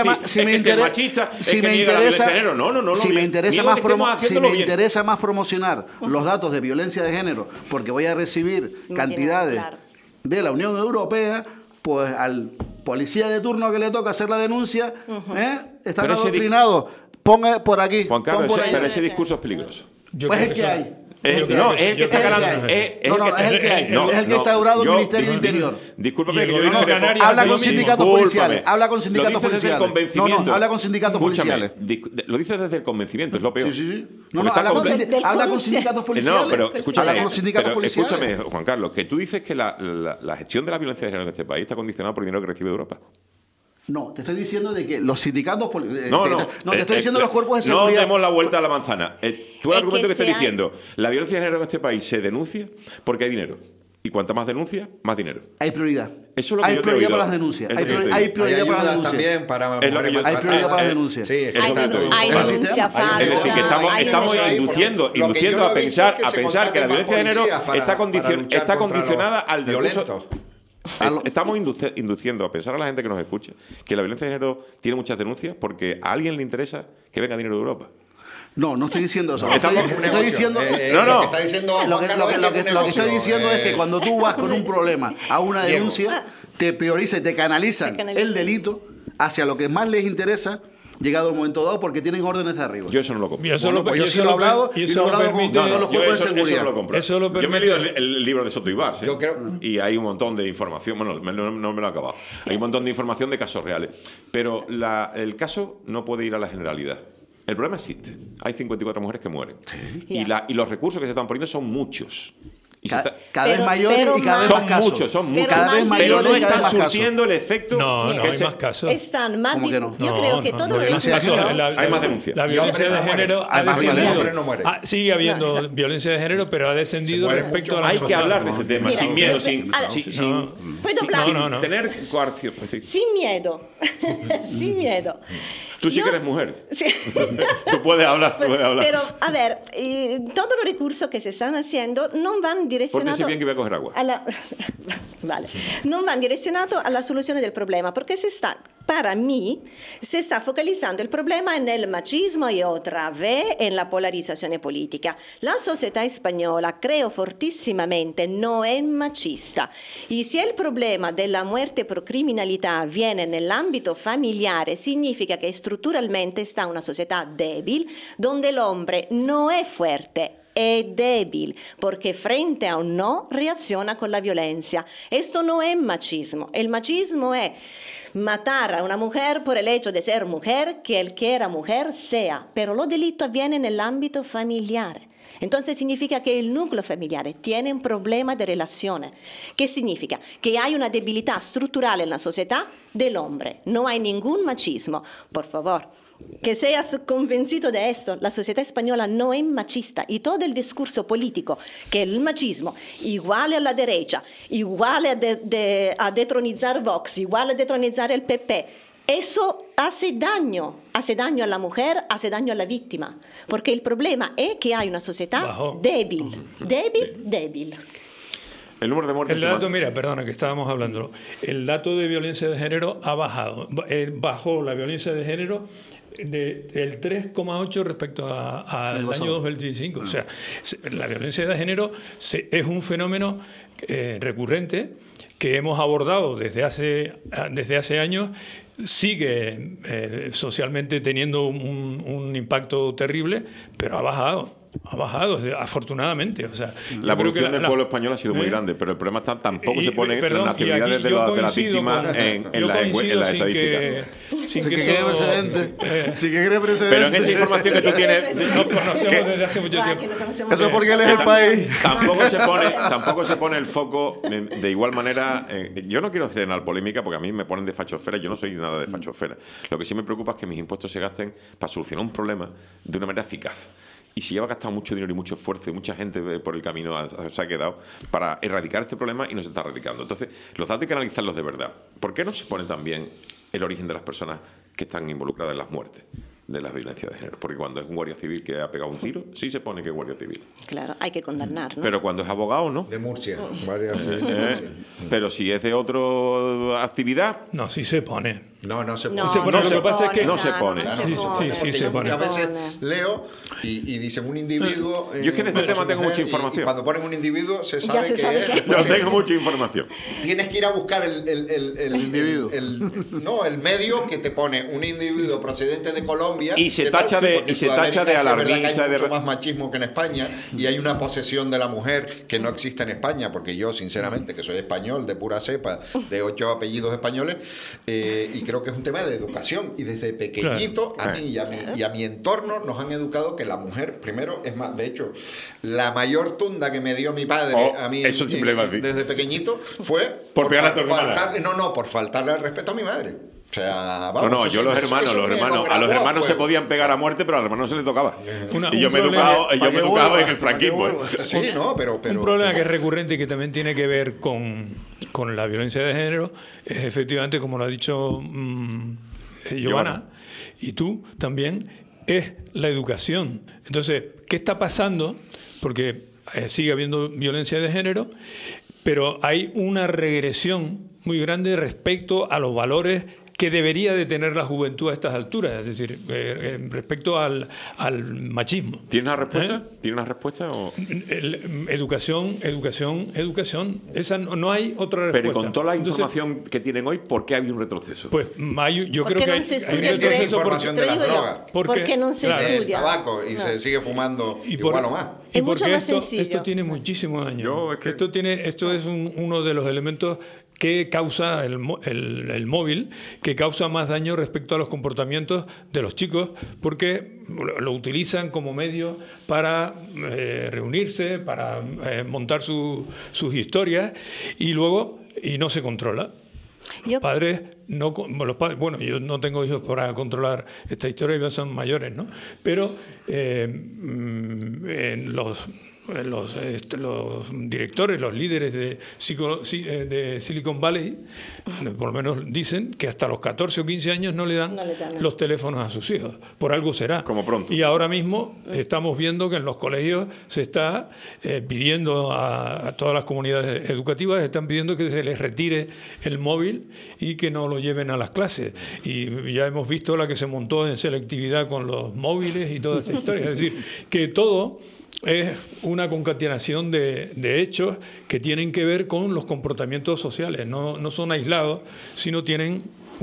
interesa más promocionar los datos de violencia de género porque voy a recibir cantidades de la Unión Europea, pues al policía de turno que le toca hacer la denuncia, están adoctrinados. Ponga por aquí. Juan Carlos, pero ese discurso es peligroso. Pues es que hay. No, es el que está ganando. Es el que hay. Es el que está durado el Ministerio del Interior. Discúlpame que yo habla con sindicatos policiales. Habla con sindicatos policiales. No, habla con sindicatos policiales. Lo dices desde el convencimiento, es lo peor. Sí. No, habla con sindicatos policiales. No, pero escúchame, habla con sindicatos policiales. Escúchame, Juan Carlos, que tú dices que la gestión de la violencia de género en este país está condicionada por el dinero que recibe de Europa. No, te estoy diciendo de que los sindicatos... No, te estoy diciendo los cuerpos de seguridad... No demos la vuelta a la manzana. Tú el argumento que estás diciendo, la violencia de género en este país se denuncia porque hay dinero. Y cuanta más denuncia, más dinero. Hay prioridad. Eso es lo que hay yo prioridad te he oído. para las denuncias. Hay prioridad para las denuncias. También para hay prioridad para las denuncias. Sí, hay denuncia falsa. Es decir, que estamos induciendo a pensar que la violencia de género está condicionada al discurso. Estamos induciendo a pensar a la gente que nos escucha que la violencia de género tiene muchas denuncias porque a alguien le interesa que venga dinero de Europa. No estoy diciendo eso. Estoy diciendo lo que estoy diciendo es que cuando tú vas con un problema a una denuncia, te prioriza y te canalizan el delito hacia lo que más les interesa, llegado el momento dado, porque tienen órdenes de arriba. Yo eso no lo compro. Yo sí lo he hablado con todos los cuerpos de seguridad. Eso no lo compro. Yo me he leído el libro de Soto Ibarz, y hay un montón de información. Bueno, no me lo he acabado. Hay un montón de información de casos reales. Pero el caso no puede ir a la generalidad. El problema existe. Hay 54 mujeres que mueren. Sí. Y los recursos que se están poniendo son muchos. Cada vez mayores y cada vez más casos. Son muchos. Cada vez mayores pero no están surtiendo el efecto. No, hay más casos. Están más. ¿Cómo que no? Yo creo que todo hay más denuncias. La violencia de género ha descendido. No sigue habiendo violencia de género, pero ha descendido respecto a la Hay que hablar de ese tema, sin miedo, sin tener coacción. Sin miedo. Sin miedo. Tú sí que eres mujer. Sí. Tú puedes hablar. Pero, a ver, todos los recursos que se están haciendo no van direccionados... Porque bien que voy a coger agua. Vale. Non van direzionato alla soluzione del problema, perché para mí, se está focalizando el problema en el machismo y otra vez en la polarización política. La sociedad española, creo fortísimamente, no es machista. Y si el problema de la muerte por criminalidad viene en el ámbito familiar, significa que estructuralmente está una sociedad débil, donde el hombre no es fuerte, è débil, porque frente a un no reacciona con la violencia. Esto no es machismo. El machismo es matar a una mujer por el hecho de ser mujer, que el que era mujer sea, pero los delitos avvienen en el ámbito familiar. Entonces significa que el núcleo familiar tiene un problema de relaciones. ¿Qué significa? Que hay una debilidad estructural en la sociedad del hombre. No hay ningún machismo. Por favor, que seas convencido de esto, la sociedad española no es machista y todo el discurso político que el machismo igual a la derecha, igual a detronizar Vox, igual a detronizar el PP, eso hace daño a la mujer, hace daño a la víctima, porque el problema es que hay una sociedad débil. El número de muertes. El dato, mira, perdona que estábamos hablando. El dato de violencia de género ha bajado. Bajó la violencia de género del 3,8 respecto al año 2025. O sea, la violencia de género es un fenómeno recurrente que hemos abordado desde hace años. Sigue socialmente teniendo un impacto terrible, pero ha bajado, afortunadamente. O sea, la evolución del pueblo español ha sido muy grande, pero el problema tampoco se pone en las nacionalidades de las víctimas en las estadísticas. Sin que quede precedente. Pero en esa información que tú tienes... Nos conocemos desde hace mucho tiempo. Eso es porque él es el país. Tampoco se pone el foco de igual manera... yo no quiero generar polémica porque a mí me ponen de fachosfera. Yo no soy nada de fachosfera. Lo que sí me preocupa es que mis impuestos se gasten para solucionar un problema de una manera eficaz. Y si lleva gastado mucho dinero y mucho esfuerzo y mucha gente por el camino se ha quedado para erradicar este problema y no se está erradicando. Entonces, los datos hay que analizarlos de verdad. ¿Por qué no se pone también el origen de las personas que están involucradas en las muertes de las violencias de género? Porque cuando es un guardia civil que ha pegado un tiro, sí se pone que es guardia civil. Claro, hay que condenar, ¿no? Pero cuando es abogado, ¿no? De Murcia. Pero si es de otra actividad... No, sí se pone. No se pone. No, se pone, lo que pasa es que- no se pone. Sí, se pone. A veces leo y dicen un individuo. Yo es que en este con tema su tengo mujer, mucha información. Y cuando ponen un individuo se sabe se que sabe es. que es. No tengo mucha información. Tienes que ir a buscar el individuo. el medio que te pone un individuo procedente de Colombia. Y se de tal, tacha de- porque y se en tacha Sudamérica de sí es verdad que alarmista, hay de- mucho más machismo que en España y hay una posesión de la mujer que no existe en España, porque yo, sinceramente, que soy español, de pura cepa, de 8 apellidos españoles, y creo que es un tema de educación. Y desde pequeñito, Claro. a mí y a mi entorno nos han educado que la mujer, primero, es más, de hecho, la mayor tunda que me dio mi padre a mí eso siempre iba a decir. desde pequeñito fue Por pegarle a tu hermana. por faltarle al respeto a mi madre. O sea, vamos, No, eso yo sí, los eso hermanos, me a los grabó hermanos se fuego. podían pegar a muerte, pero a los hermanos se les tocaba. Y yo un me he problema- educado en el franquismo. Sí, no, pero Un problema que es recurrente y que también tiene que ver con la violencia de género es efectivamente, como lo ha dicho Giovanna, y tú también, es la educación. Entonces, ¿qué está pasando? Porque sigue habiendo violencia de género, pero hay una regresión muy grande respecto a los valores que debería de tener la juventud a estas alturas, es decir, respecto al machismo. ¿Tienes una respuesta? ¿Tienes una respuesta? O... Educación. Esa no hay otra respuesta. Pero con toda la Entonces, información que tienen hoy, ¿por qué hay un retroceso? pues yo ¿Por creo qué que no hay se un estudia el Tiene retroceso información Te de lo las digo yo. drogas. ¿Por qué no se Claro. el estudia? tabaco y No. se sigue fumando Y por- igual o más. Y Es mucho porque más sencillo. esto tiene muchísimos años. Yo es que- Esto es uno de los elementos que causa el móvil, que causa más daño respecto a los comportamientos de los chicos, porque lo utilizan como medio para reunirse, para montar sus historias, y luego no se controla. Yo- Bueno, yo no tengo hijos para controlar esta historia, ellos son mayores, ¿no? Pero en los directores, los líderes de Silicon Valley, por lo menos dicen que hasta los 14 o 15 años no le dan los teléfonos a sus hijos. Por algo será. Como pronto. Y ahora mismo estamos viendo que en los colegios se está pidiendo a todas las comunidades educativas, están pidiendo que se les retire el móvil y que no lo lleven a las clases. Y ya hemos visto la que se montó en selectividad con los móviles y toda esta historia. Es decir, que todo es una concatenación de hechos que tienen que ver con los comportamientos sociales. No son aislados, sino tienen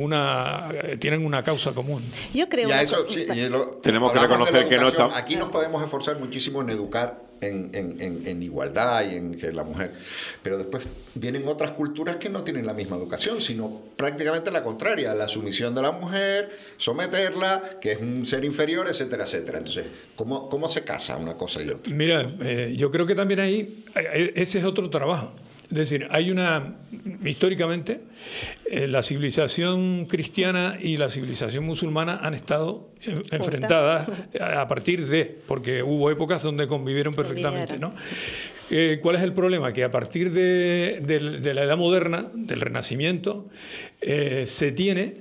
una causa común. Yo creo Ya una eso, co- sí, Tenemos que hablamos de reconocer la que no educación. está- Aquí nos podemos esforzar muchísimo en educar en igualdad y en que la mujer. Pero después vienen otras culturas que no tienen la misma educación, sino prácticamente la contraria, la sumisión de la mujer, someterla, que es un ser inferior, etcétera, etcétera. Entonces, ¿cómo se casa una cosa y otra? Mira, yo creo que también ahí ese es otro trabajo. Es decir, históricamente, la civilización cristiana y la civilización musulmana han estado enfrentadas a partir porque hubo épocas donde convivieron perfectamente, ¿no? ¿Cuál es el problema? Que a partir de la Edad Moderna, del Renacimiento, se tiene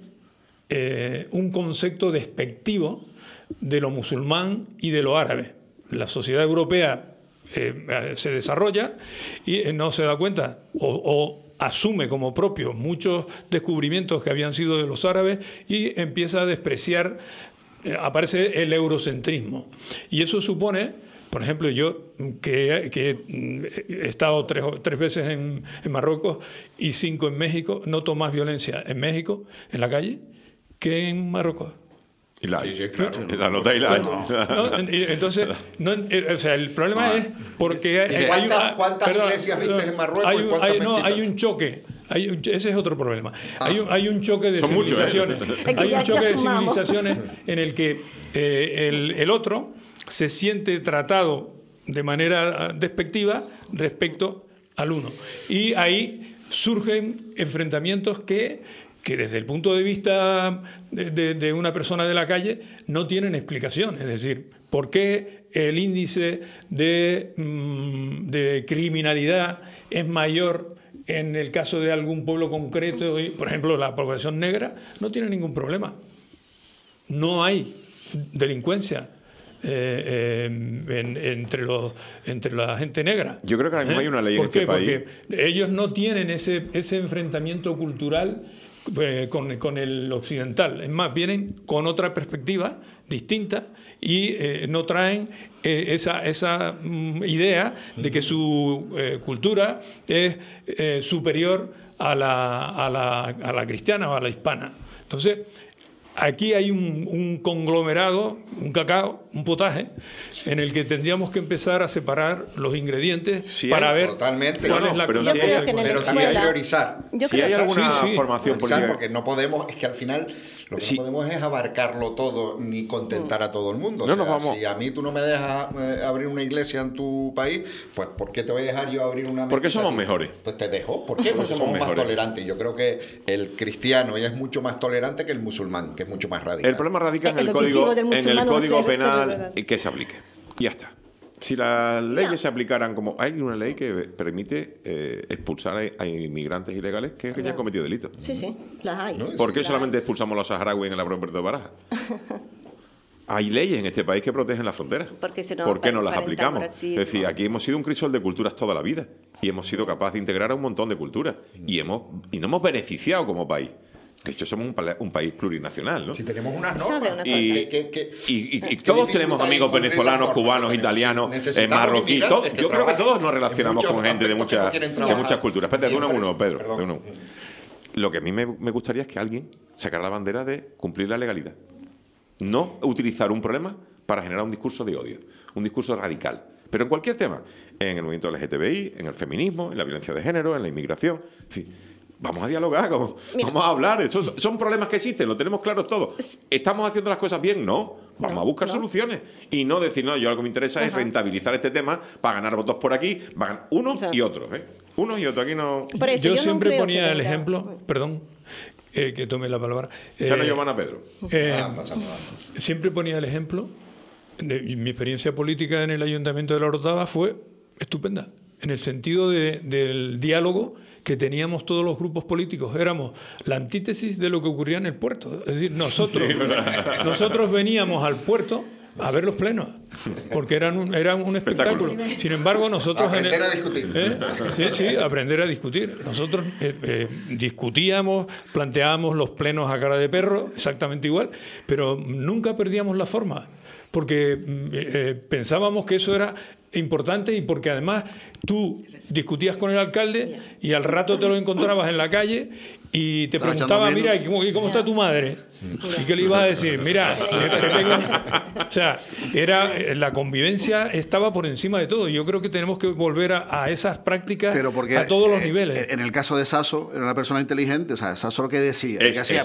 un concepto despectivo de lo musulmán y de lo árabe. La sociedad europea se desarrolla y no se da cuenta o asume como propios muchos descubrimientos que habían sido de los árabes y empieza a despreciar, aparece el eurocentrismo. Y eso supone, por ejemplo, yo que he estado tres veces en Marruecos y 5 en México, noto más violencia en México, en la calle, que en Marruecos. Y la, Sí, claro. y la nota y la... ¿No? Entonces, o sea, el problema es porque ¿Cuántas iglesias viste en Marruecos y cuántas mezquitas? hay un choque. Ese es otro problema. Hay un choque de Son muchos, civilizaciones. ¿eh? Hay un Ya choque de sumamos. civilizaciones en el que el otro se siente tratado de manera despectiva respecto al uno. Y ahí surgen enfrentamientos que desde el punto de vista de una persona de la calle no tienen explicación. Es decir, ¿por qué el índice de criminalidad es mayor en el caso de algún pueblo concreto? Por ejemplo, la población negra no tiene ningún problema. No hay delincuencia entre la gente negra. Yo creo que ahora mismo hay una ley en ¿Por este qué? país. Porque ellos no tienen ese enfrentamiento cultural con el occidental. Es más, vienen con otra perspectiva distinta y no traen esa idea de que su cultura es superior a la cristiana o a la hispana. Entonces, aquí hay un conglomerado, un cacao, un potaje, en el que tendríamos que empezar a separar los ingredientes para ver totalmente. cuál es la pero cosa. sí pero también priorizar. Si hay alguna sí. formación política... Porque no podemos, es que al final lo que no podemos es abarcarlo todo ni contentar a todo el mundo. No o sea, nos vamos. Si a mí tú no me dejas abrir una iglesia en tu país, pues ¿por qué te voy a dejar yo abrir una Porque mezquita somos aquí? mejores. Pues te dejo. ¿Por qué? Porque Somos somos más mejores. tolerantes. Yo creo que el cristiano ya es mucho más tolerante que el musulmán, que es mucho más radical. El problema radica en El el objetivo código, del en el musulmán no código es ser penal tolerante. y que se aplique. Y ya está. Si las leyes se aplicaran como... Hay una ley que permite expulsar a inmigrantes ilegales que ya han cometido delitos. Sí, sí, las hay. ¿No? ¿Por qué Las solamente hay. expulsamos a los saharauis en el aeropuerto de Barajas? Hay leyes en este país que protegen las fronteras. Porque si no, ¿Por qué no las aparentamos aplicamos? racismo. Es decir, aquí hemos sido un crisol de culturas toda la vida y hemos sido capaces de integrar a un montón de culturas y nos hemos beneficiado como país. De hecho, somos un país plurinacional, ¿no? Si tenemos unas ¿Sabe normas. una Y, ¿Qué y todos tenemos amigos venezolanos, cubanos, italianos, marroquíes. Yo creo que todos nos relacionamos con gente de muchas culturas. Espérate, de uno en uno, Pedro. De uno. Lo que a mí me gustaría es que alguien sacara la bandera de cumplir la legalidad. No utilizar un problema para generar un discurso de odio, un discurso radical. Pero en cualquier tema, en el movimiento LGTBI, en el feminismo, en la violencia de género, en la inmigración, en fin, vamos a dialogar, vamos a hablar. Esos son problemas que existen, lo tenemos claros todos. ¿Estamos haciendo las cosas bien? No. Vamos a buscar soluciones. Y no decir, no, yo algo que me interesa es rentabilizar este tema para ganar votos por aquí, van unos y otros. Unos y otros. Aquí no... Por eso Yo no siempre creo ponía que el venga- ejemplo, perdón, que tome la palabra. Chano Giovanna Pedro. Pasa nada. Siempre ponía el ejemplo. Mi experiencia política en el Ayuntamiento de La Orotava fue estupenda, en el sentido del diálogo que teníamos todos los grupos políticos. Éramos la antítesis de lo que ocurría en el puerto. Es decir, nosotros veníamos al puerto a ver los plenos, porque eran un espectáculo. Sin embargo, nosotros... Aprender a discutir. Sí, aprender a discutir. Nosotros discutíamos, planteábamos los plenos a cara de perro, exactamente igual, pero nunca perdíamos la forma, porque pensábamos que eso era importante y porque además tú discutías con el alcalde y al rato te lo encontrabas en la calle y te preguntaba, mira, ¿y cómo está tu madre? ¿Y qué le ibas a decir? Mira, o sea, la convivencia estaba por encima de todo. Yo creo que tenemos que volver a esas prácticas a todos los niveles. En el caso de Sasso, era una persona inteligente. O sea, Sasso lo que decía,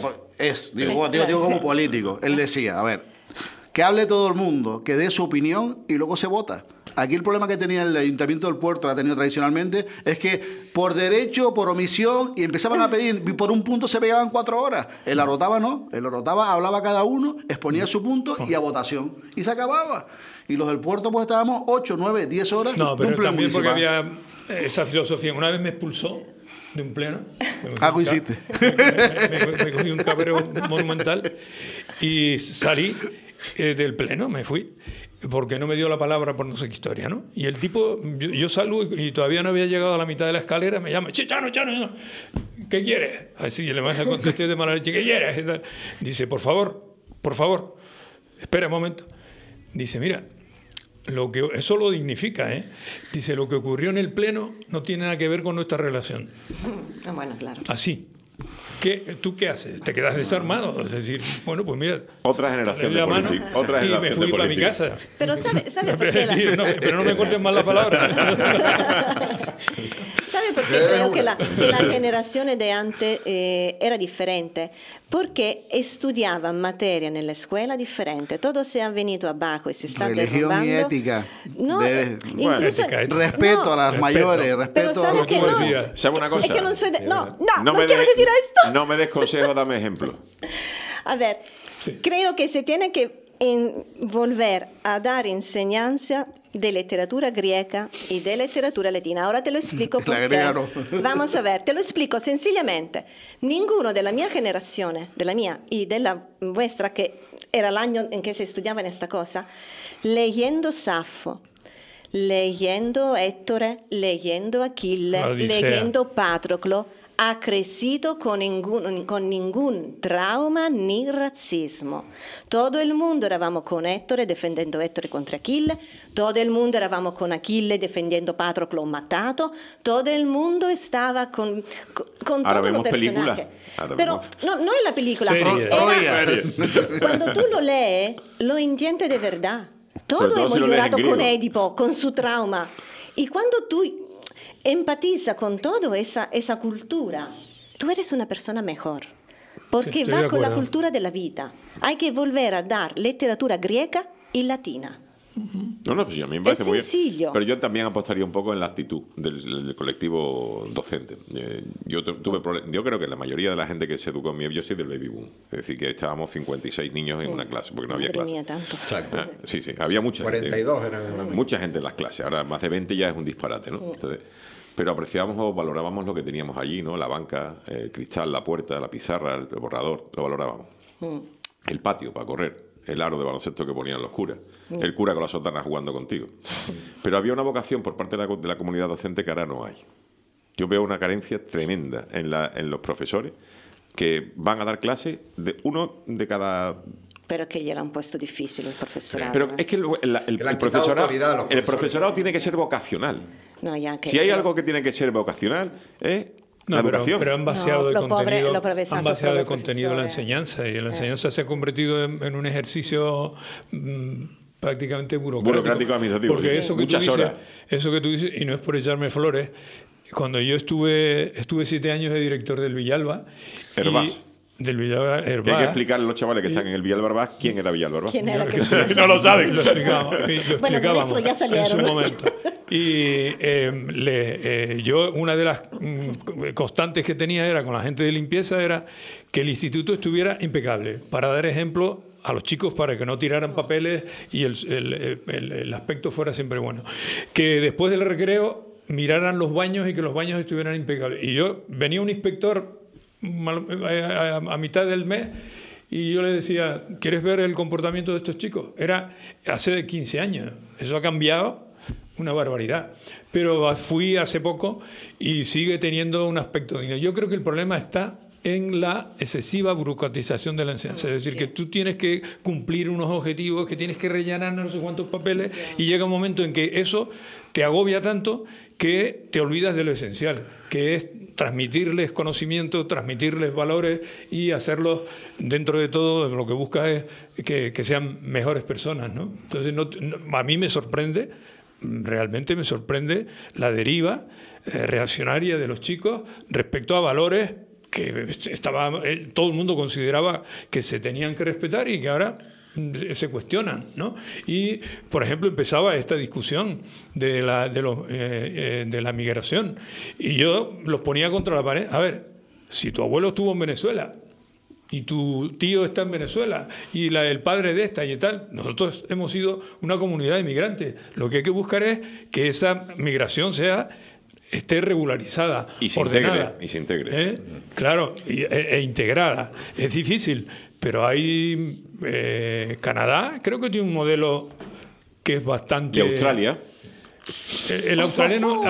digo como político, él decía, a ver, que hable todo el mundo, que dé su opinión y luego se vota. Aquí el problema que tenía el Ayuntamiento del Puerto, que ha tenido tradicionalmente, es que por derecho, por omisión, y empezaban a pedir, y por un punto se pegaban 4 horas. El Orotava no, el Orotava hablaba cada uno, exponía su punto y a votación. Y se acababa. Y los del Puerto pues estábamos 8, 9, 10 horas. No, pero de un pleno también porque municipal. había esa filosofía. Una vez me expulsó de un pleno. Algo hiciste. Me cogí un cabreo monumental y salí del pleno, me fui. Porque no me dio la palabra por no sé qué historia, ¿no? Y el tipo, yo salgo y todavía no había llegado a la mitad de la escalera, me llama, Chano, ¿qué quieres? Así, y le contesté de mala leche, ¿qué quieres? Dice, por favor, espera un momento. Dice, mira, eso lo dignifica, ¿eh? Dice, lo que ocurrió en el pleno no tiene nada que ver con nuestra relación. Bueno, claro. Así. ¿Tú qué haces? ¿Te quedas desarmado? Es decir, bueno, pues mira... Ootra generación de políticos. Y me fui para mi casa. Pero ¿sabe por qué? Pero no me cortes mal la palabra. ¿Sabe por qué creo que la generación de antes era diferente? Porque estudiaban materia nella escuela diferente. Todo se ha venido abajo y se está Religión derrumbando. y ética. No, Bueno, incluso, ética. Respeto a las respeto. mayores, Pero respeto sabe a que no. ¿Sabe una cosa? Es que no soy de... No me quiero des- decir esto. No me des consejos, dame ejemplo. A ver, Sí. creo que se tiene que volver a dar enseñanza de literatura griega y de literatura latina. Ahora te lo explico por La qué. griega no. Vamos a ver, te lo explico sencillamente. Ninguno de la mia generazione, de la mia y de la vuestra, que era el año en que se estudiaba en esta cosa, leyendo Safo, leyendo Ettore, leyendo Achille, La Odisea. leyendo Patroclo, ha crecido con ningún trauma ni racismo. Todo el mundo eravamo con Ettore difendendo Ettore contro Achille, todo el mundo eravamo con Achille difendendo Patroclo matato, todo el mundo estaba con todos los personajes. Pero no es la película, cuando tú lo lees, lo entiendes de verdad. Todos hemos llorado con Edipo, con su trauma. Y cuando tú empatizas con toda esa cultura, tú eres una persona mejor. Porque Sí, va con la cultura de la vida. Hay que volver a dar literatura griega y latina. No, pues sí, a mí me parece muy sencillo. bien. Pero yo también apostaría un poco en la actitud del colectivo docente. Yo creo que la mayoría de la gente que se educó en mí, yo soy del baby boom. Es decir, que estábamos 56 niños en una clase, porque no había Madre clase. mía, tanto. Exacto. Sí, había mucha 42 gente. eran. Mucha gente en las clases. Ahora más de 20 ya es un disparate, ¿no? Entonces, pero apreciábamos o valorábamos lo que teníamos allí, ¿no? La banca, el cristal, la puerta, la pizarra, el borrador, lo valorábamos. El patio para correr, el aro de baloncesto que ponían los curas, el cura con la sotana jugando contigo. Pero había una vocación por parte de la comunidad docente que ahora no hay. Yo veo una carencia tremenda en los profesores que van a dar clases de uno de cada... Pero es que ya lo han puesto difícil el profesorado. Pero es que el profesorado tiene que ser vocacional. No, ya que, Si hay algo que tiene que ser vocacional es la educación. Pero han vaciado No, de contenido, han vaciado de contenido la enseñanza, y la enseñanza se ha convertido en un ejercicio prácticamente burocrático administrativo. Porque Sí. eso que tú dices, y no es por echarme flores, cuando yo estuve 7 años de director del Villalba. Herbás. Del Villalba Que hay que explicarle a los chavales que están en el Villalba Herbás quién era Villalba Herbás. ¿Quién era que no lo saben. Lo explicábamos ya salieron. en su momento. Y yo, una de las constantes que tenía era con la gente de limpieza era que el instituto estuviera impecable, para dar ejemplo a los chicos, para que no tiraran papeles y el aspecto fuera siempre bueno. Que después del recreo miraran los baños y que los baños estuvieran impecables. Y venía un inspector a mitad del mes y yo le decía, ¿quieres ver el comportamiento de estos chicos? Era hace 15 años, eso ha cambiado una barbaridad, pero fui hace poco y sigue teniendo un aspecto. Yo creo que el problema está en la excesiva burocratización de la enseñanza, es decir, que tú tienes que cumplir unos objetivos, que tienes que rellenar no sé cuántos papeles, y llega un momento en que eso te agobia tanto que te olvidas de lo esencial, que es transmitirles conocimiento, transmitirles valores y hacerlos, dentro de todo, lo que buscas es que sean mejores personas, ¿no? Entonces, a mí me sorprende, realmente me sorprende la deriva reaccionaria de los chicos respecto a valores que todo el mundo consideraba que se tenían que respetar y que ahora se cuestionan, ¿no? Y, por ejemplo, empezaba esta discusión de la migración y yo los ponía contra la pared. A ver, si tu abuelo estuvo en Venezuela y tu tío está en Venezuela y el padre de esta y tal, nosotros hemos sido una comunidad de migrantes. Lo que hay que buscar es que esa migración esté regularizada, ordenada. Y se integre. Claro, e integrada. Es difícil, pero hay... Canadá creo que tiene un modelo que es bastante... ¿Y Australia? El australiano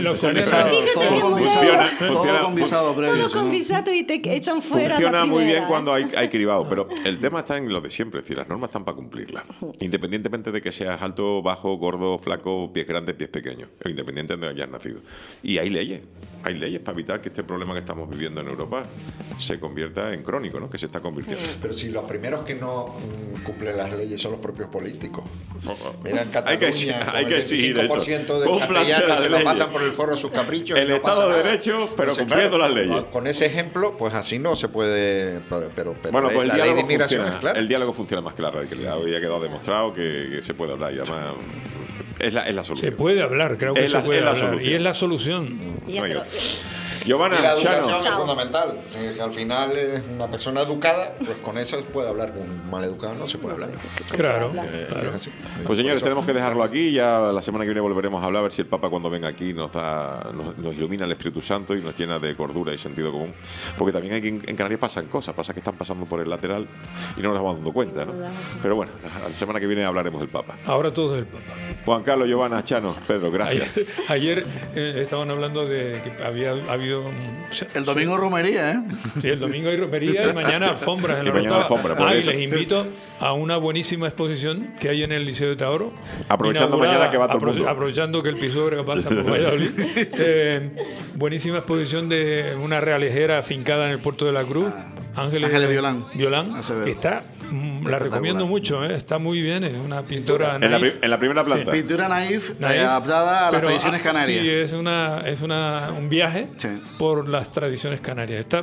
todo con visado previo. Todo con visado y te echan fuera. Funciona la muy bien primera, cuando hay cribado, pero el tema está en lo de siempre, es decir, las normas están para cumplirlas, independientemente de que seas alto, bajo, gordo, flaco, pies grandes, pies pequeños, o independientemente de donde hayas nacido. Y hay leyes para evitar que este problema que estamos viviendo en Europa se convierta en crónico, ¿no? Que se está convirtiendo. Pero si los primeros que no cumplen las leyes son los propios políticos. Mira, en Hay que Cataluña, exigir el 65% del castellano se lo pasan por el forro de sus caprichos. El Estado de Derecho, pero cumpliendo las leyes. Con ese ejemplo, pues así no se puede. Pero bueno, pues la ley de inmigración es clara. El diálogo funciona más que la radicalidad. Hoy ha quedado demostrado que se puede hablar y además es la solución. Se puede hablar, creo que se puede hablar. Y es la solución. Giovanna, y la educación Chano. es fundamental. Que al final es una persona educada, pues con eso se puede hablar. Con un mal educado no se puede hablar. Claro. Pues señores, tenemos que dejarlo aquí. Ya la semana que viene volveremos a hablar, a ver si el Papa cuando venga aquí nos ilumina el Espíritu Santo y nos llena de cordura y sentido común. Porque también aquí en Canarias pasan cosas, pasa que están pasando por el lateral y no nos vamos dando cuenta, ¿no? Pero bueno, la semana que viene hablaremos del Papa. Ahora todo es el Papa. Juan Carlos, Giovanna, Chano, Pedro, gracias. Ayer estaban hablando de que había habido sitio... El domingo romería, ¿eh? Sí, el domingo hay romería y mañana alfombras en la mañana Orotava. alfombra, por Y eso. les invito a una buenísima exposición que hay en el Liceo de Taoro. Aprovechando inaugurada- mañana que va todo el mundo. Aprovechando que el Pisuerga pasa por Valladolid. Buenísima exposición de una realejera afincada en el Puerto de la Cruz. Ángeles Violán, Acevedo. que está, la recomiendo mucho, está muy bien, es una pintora naif. En la primera planta. Pintura naif, Naif, adaptada a las pero, tradiciones canarias. Sí, es un viaje Sí. por las tradiciones canarias. Está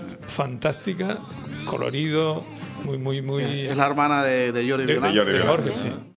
fantástica, colorido, muy Es la hermana de Jordi Violán. Jordi de Violán. Jorge, sí.